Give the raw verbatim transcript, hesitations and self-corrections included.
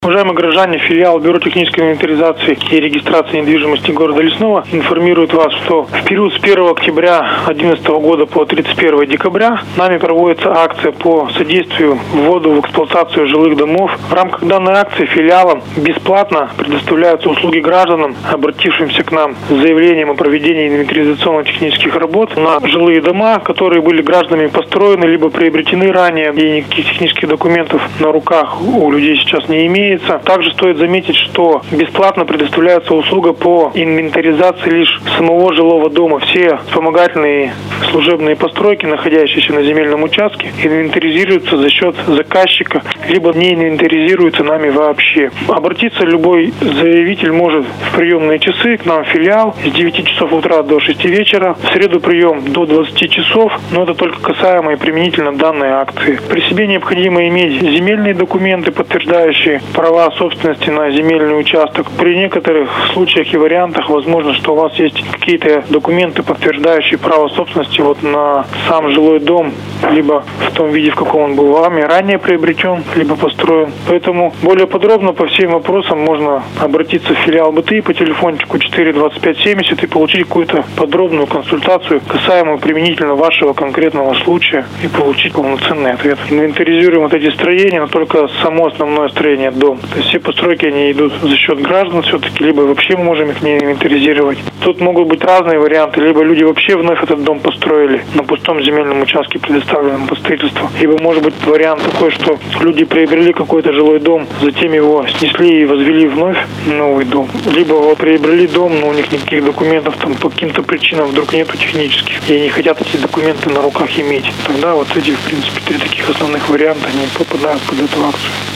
Уважаемые граждане, филиал Бюро технической инвентаризации и регистрации недвижимости города Лесного информирует вас, что в период с первого октября две тысячи одиннадцатого года по тридцать первое декабря нами проводится акция по содействию вводу в эксплуатацию жилых домов. В рамках данной акции филиалом бесплатно предоставляются услуги гражданам, обратившимся к нам с заявлением о проведении инвентаризационно-технических работ на жилые дома, которые были гражданами построены либо приобретены ранее, и никаких технических документов на руках у людей сейчас не имеется. Также стоит заметить, что бесплатно предоставляется услуга по инвентаризации лишь самого жилого дома. Все вспомогательные служебные постройки, находящиеся на земельном участке, инвентаризируются за счет заказчика, либо не инвентаризируются нами вообще. Обратиться любой заявитель может в приемные часы к нам в филиал с девяти часов утра до шести вечера. В среду прием до двадцати часов, но это только касаемо и применительно данной акции. При себе необходимо иметь земельные документы, подтверждающие права собственности на земельный участок. При некоторых случаях и вариантах возможно, что у вас есть какие-то документы, подтверждающие право собственности вот на сам жилой дом, либо в том виде, в каком он был вами ранее приобретен, либо построен. Поэтому более подробно по всем вопросам можно обратиться в филиал БТИ по телефончику четыре двадцать пять семьдесят и получить какую-то подробную консультацию, касаемую применительно вашего конкретного случая, и получить полноценный ответ. Инвентаризируем вот эти строения, но только само основное строение дом. То есть все постройки, они идут за счет граждан все-таки, либо вообще мы можем их не инвентаризировать. Тут могут быть разные варианты, либо люди вообще вновь этот дом построили на пустом земельном участке, предоставленном под строительство. Либо может быть вариант такой, что люди приобрели какой-то жилой дом, затем его снесли и возвели вновь новый дом. Либо вот приобрели дом, но у них никаких документов там по каким-то причинам вдруг нету технических, и они хотят эти документы на руках иметь. Тогда вот эти, в принципе, три таких основных варианта, они попадают под эту акцию.